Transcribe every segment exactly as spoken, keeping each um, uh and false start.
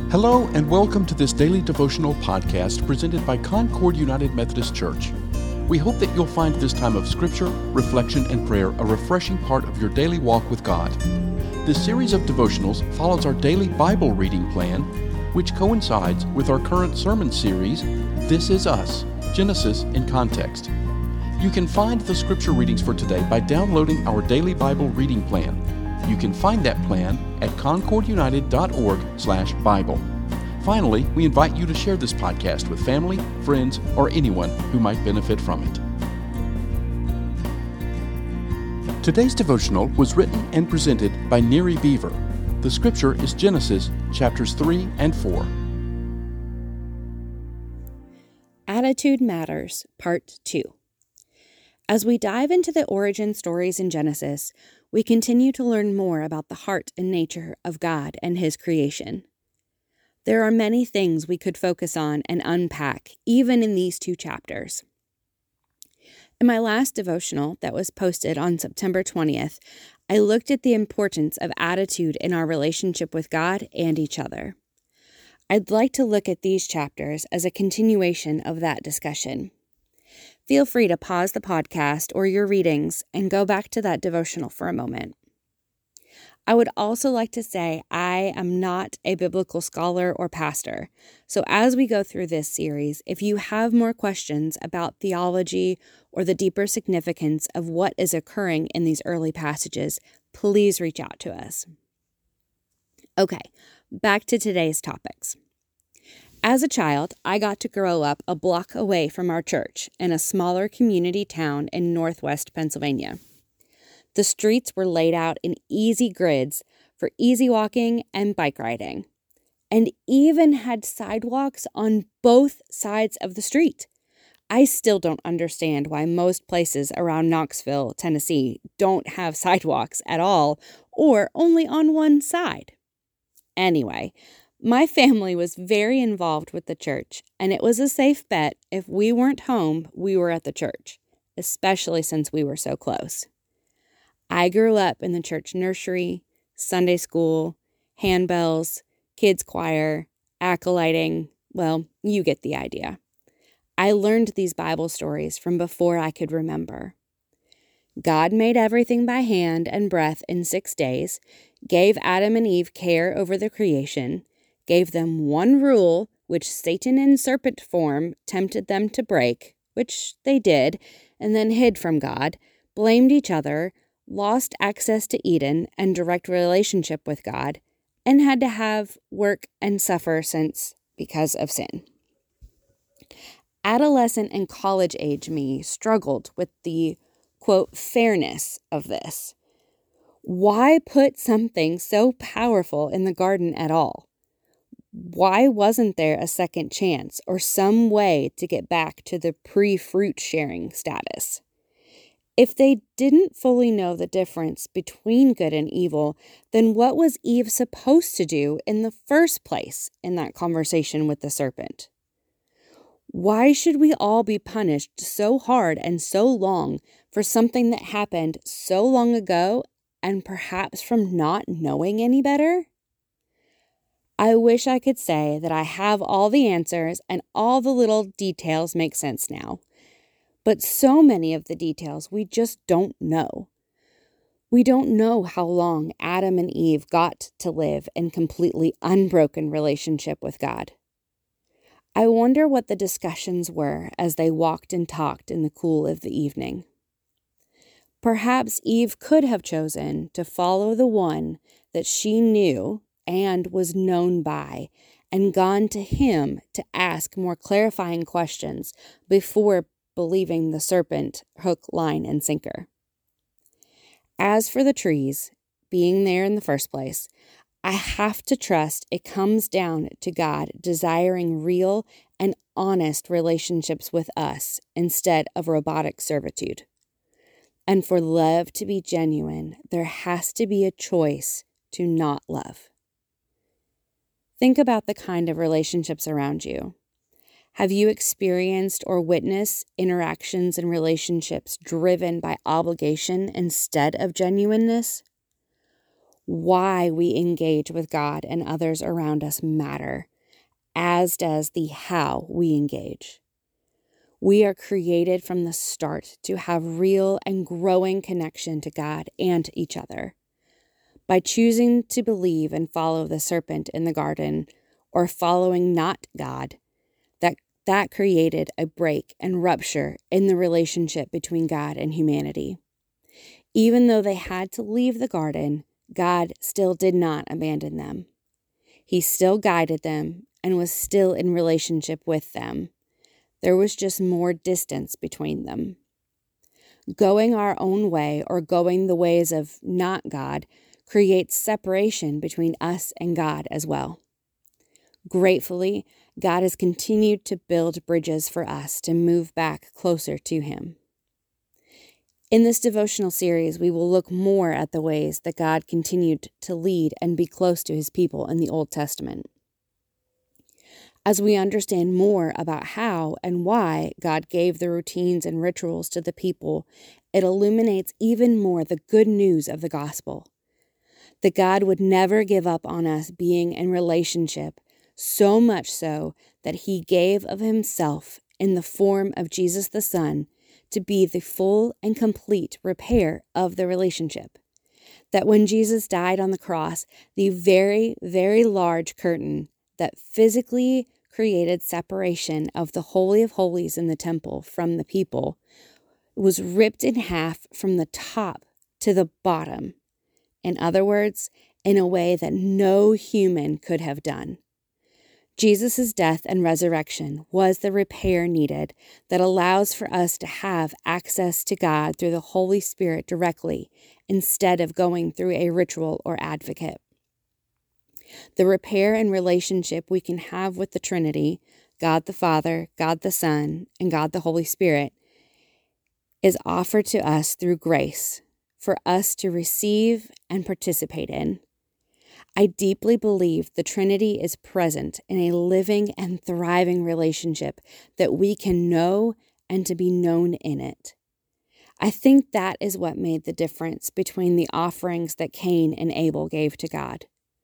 Hello and welcome to this daily devotional podcast presented by Concord United Methodist Church. We hope that you'll find this time of scripture, reflection, and prayer a refreshing part of your daily walk with God. This series of devotionals follows our daily Bible reading plan, which coincides with our current sermon series, This Is Us, Genesis in Context. You can find the scripture readings for today by downloading our daily Bible reading plan. You can find that plan at concordunited.org slash Bible. Finally, we invite you to share this podcast with family, friends, or anyone who might benefit from it. Today's devotional was written and presented by Neri Beaver. The scripture is Genesis chapters three and four. Attitude Matters, Part two. As we dive into the origin stories in Genesis, we continue to learn more about the heart and nature of God and His creation. There are many things we could focus on and unpack, even in these two chapters. In my last devotional that was posted on September twentieth, I looked at the importance of attitude in our relationship with God and each other. I'd like to look at these chapters as a continuation of that discussion. Feel free to pause the podcast or your readings and go back to that devotional for a moment. I would also like to say I am not a biblical scholar or pastor, so as we go through this series, if you have more questions about theology or the deeper significance of what is occurring in these early passages, please reach out to us. Okay, back to today's topics. As a child, I got to grow up a block away from our church in a smaller community town in northwest Pennsylvania. The streets were laid out in easy grids for easy walking and bike riding, and even had sidewalks on both sides of the street. I still don't understand why most places around Knoxville, Tennessee, don't have sidewalks at all or only on one side. Anyway, my family was very involved with the church, and it was a safe bet if we weren't home, we were at the church, especially since we were so close. I grew up in the church nursery, Sunday school, handbells, kids choir, acolyting. Well, you get the idea. I learned these Bible stories from before I could remember. God made everything by hand and breath in six days, gave Adam and Eve care over the creation, gave them one rule, which Satan in serpent form tempted them to break, which they did, and then hid from God, blamed each other, lost access to Eden and direct relationship with God, and had to have work and suffer since because of sin. Adolescent and college age me struggled with the, quote, fairness of this. Why put something so powerful in the garden at all? Why wasn't there a second chance or some way to get back to the pre-fruit sharing status? If they didn't fully know the difference between good and evil, then what was Eve supposed to do in the first place in that conversation with the serpent? Why should we all be punished so hard and so long for something that happened so long ago and perhaps from not knowing any better? I wish I could say that I have all the answers and all the little details make sense now. But so many of the details we just don't know. We don't know how long Adam and Eve got to live in completely unbroken relationship with God. I wonder what the discussions were as they walked and talked in the cool of the evening. Perhaps Eve could have chosen to follow the one that she knew and was known by, and gone to him to ask more clarifying questions before believing the serpent hook, line, and sinker. As for the trees being there in the first place, I have to trust it comes down to God desiring real and honest relationships with us instead of robotic servitude. And for love to be genuine, there has to be a choice to not love. Think about the kind of relationships around you. Have you experienced or witnessed interactions and relationships driven by obligation instead of genuineness? Why we engage with God and others around us matter, as does the how we engage. We are created from the start to have real and growing connection to God and each other. By choosing to believe and follow the serpent in the garden, or following not God, that, that created a break and rupture in the relationship between God and humanity. Even though they had to leave the garden, God still did not abandon them. He still guided them and was still in relationship with them. There was just more distance between them. Going our own way or going the ways of not God creates separation between us and God as well. Gratefully, God has continued to build bridges for us to move back closer to Him. In this devotional series, we will look more at the ways that God continued to lead and be close to His people in the Old Testament. As we understand more about how and why God gave the routines and rituals to the people, it illuminates even more the good news of the gospel. That God would never give up on us being in relationship, so much so that He gave of Himself in the form of Jesus the Son to be the full and complete repair of the relationship. That when Jesus died on the cross, the very, very large curtain that physically created separation of the Holy of Holies in the temple from the people was ripped in half from the top to the bottom. In other words, in a way that no human could have done. Jesus' death and resurrection was the repair needed that allows for us to have access to God through the Holy Spirit directly instead of going through a ritual or advocate. The repair and relationship we can have with the Trinity, God the Father, God the Son, and God the Holy Spirit, is offered to us through grace for us to receive and participate in. I deeply believe the Trinity is present in a living and thriving relationship that we can know and to be known in it. I think that is what made the difference between the offerings that Cain and Abel gave to God.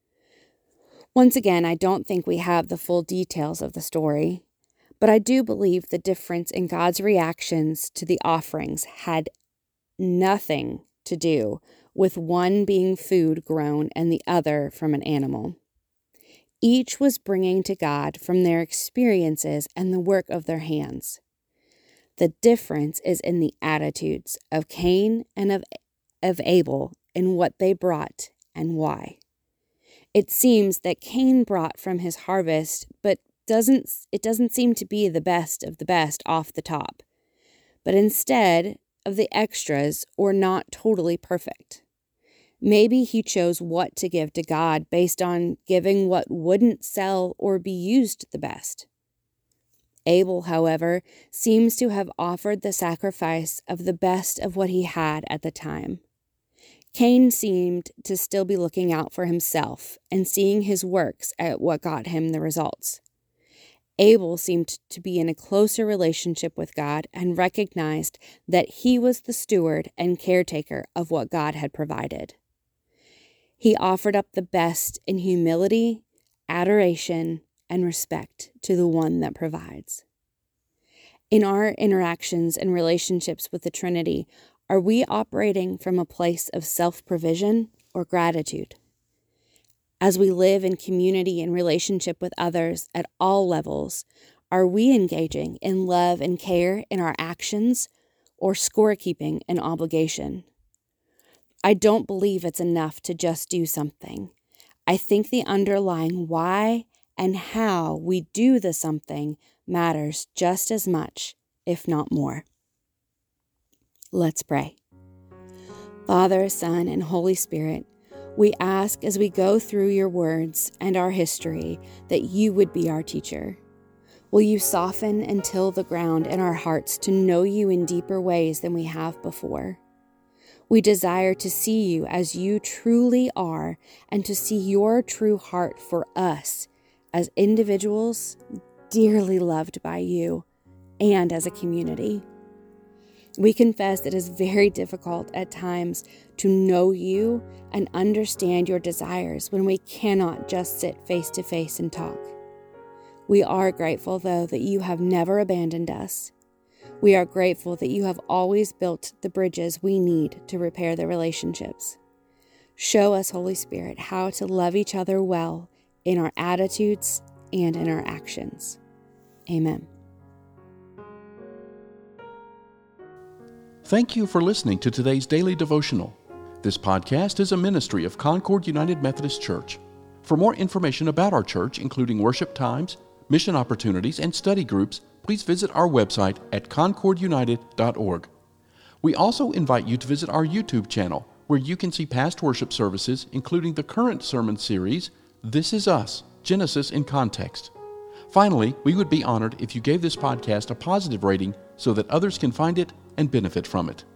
Once again, I don't think we have the full details of the story, but I do believe the difference in God's reactions to the offerings had nothing to do with one being food grown and the other from an animal. Each was bringing to God from their experiences and the work of their hands. The difference is in the attitudes of Cain and of, of Abel in what they brought and why. It seems that Cain brought from his harvest, but doesn't it doesn't seem to be the best of the best off the top, but instead of the extras or not totally perfect. Maybe he chose what to give to God based on giving what wouldn't sell or be used the best. Abel, however, seems to have offered the sacrifice of the best of what he had at the time. Cain seemed to still be looking out for himself and seeing his works at what got him the results. Abel seemed to be in a closer relationship with God and recognized that he was the steward and caretaker of what God had provided. He offered up the best in humility, adoration, and respect to the one that provides. In our interactions and relationships with the Trinity, are we operating from a place of self-provision or gratitude? As we live in community and relationship with others at all levels, are we engaging in love and care in our actions or scorekeeping and obligation? I don't believe it's enough to just do something. I think the underlying why and how we do the something matters just as much, if not more. Let's pray. Father, Son, and Holy Spirit, we ask as we go through your words and our history that you would be our teacher. Will you soften and till the ground in our hearts to know you in deeper ways than we have before? We desire to see you as you truly are and to see your true heart for us as individuals dearly loved by you and as a community. We confess it is very difficult at times to know you and understand your desires when we cannot just sit face to face and talk. We are grateful, though, that you have never abandoned us. We are grateful that you have always built the bridges we need to repair the relationships. Show us, Holy Spirit, how to love each other well in our attitudes and in our actions. Amen. Thank you for listening to today's daily devotional. This podcast is a ministry of Concord United Methodist Church. For more information about our church, including worship times, mission opportunities, and study groups, please visit our website at concord united dot org. We also invite you to visit our YouTube channel, where you can see past worship services, including the current sermon series, This Is Us, Genesis in Context. Finally, we would be honored if you gave this podcast a positive rating so that others can find it and benefit from it.